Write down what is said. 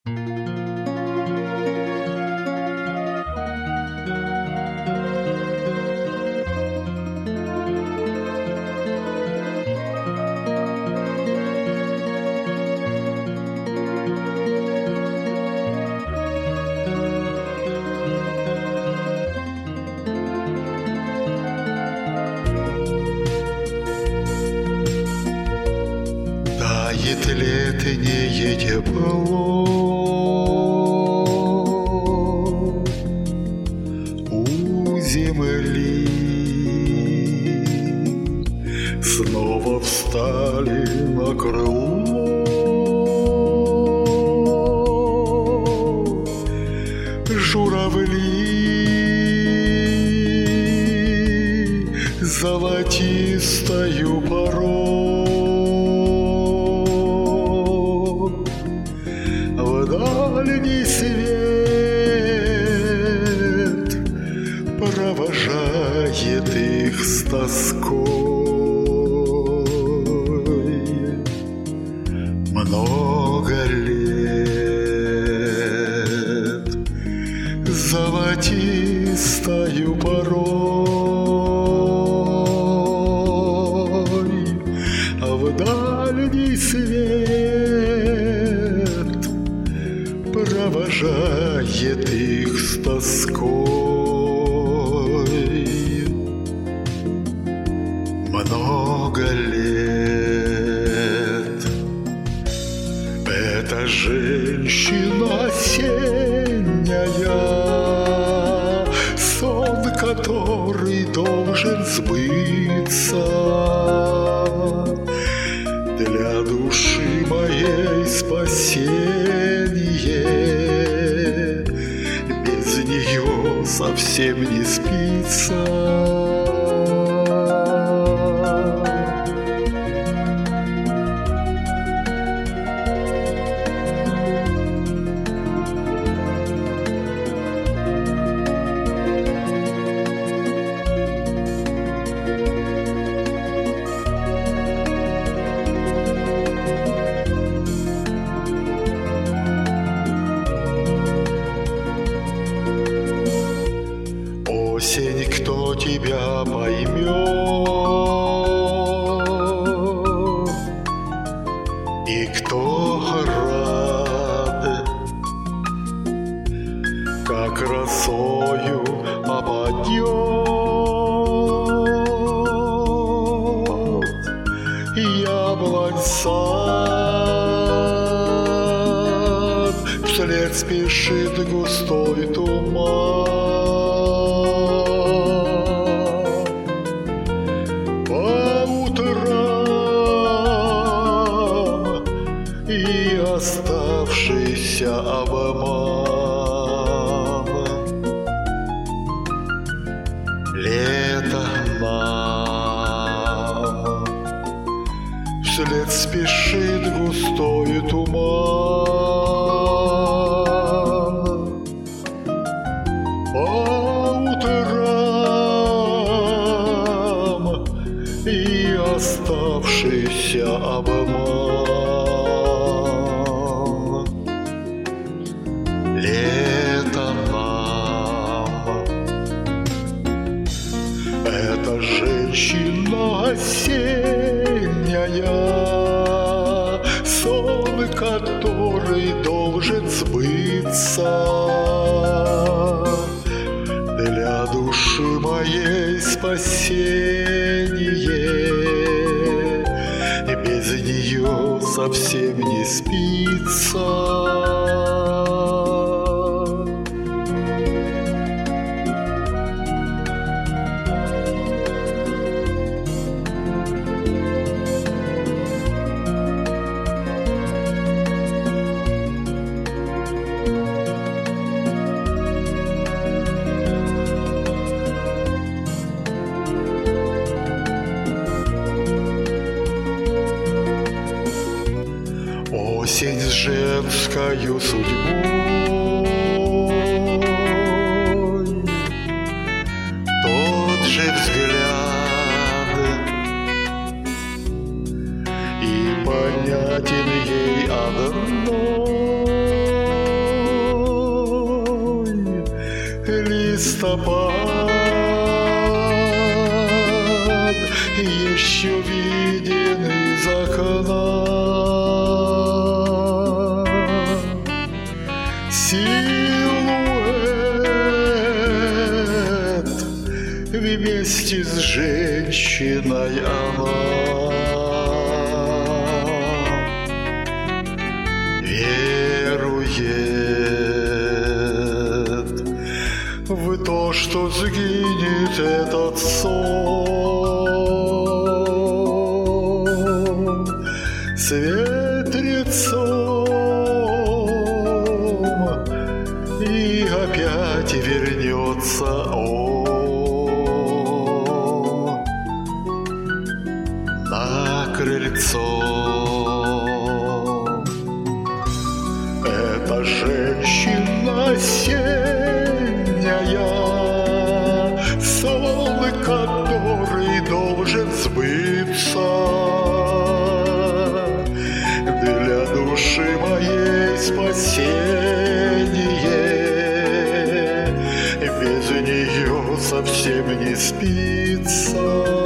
Тает летнее тепло у земли. Снова встали на крыло журавли золотистою порой. В дальний свет провожает их с тоской. Много лет золотистою порой, а в дальний свет провожает их с тоской. Много лет эта женщина осенняя, сон который должен сбыться для души моей спасение. Без нее совсем не спится. Осень, кто тебя поймет и кто рад, как росою опадет яблонь сад, вслед спешит густой туман. И оставшийся обман. Лето нам вслед спешит густой туман. По утрам и оставшийся обман. Лето нам эта женщина осенняя, сон который должен сбыться для души моей спасение. Без нее совсем не спится. Осень с женскою судьбой, тот же взгляд, и понятен ей одно: листопад еще виден из окна. Силуэт вместе с женщиной она верует в то, что сгинет этот сон с ветрецом и опять вернется он на крыльцо. Эта женщина сеняя, сон, который должен сбыться для души моей спасение. Без нее совсем не спится.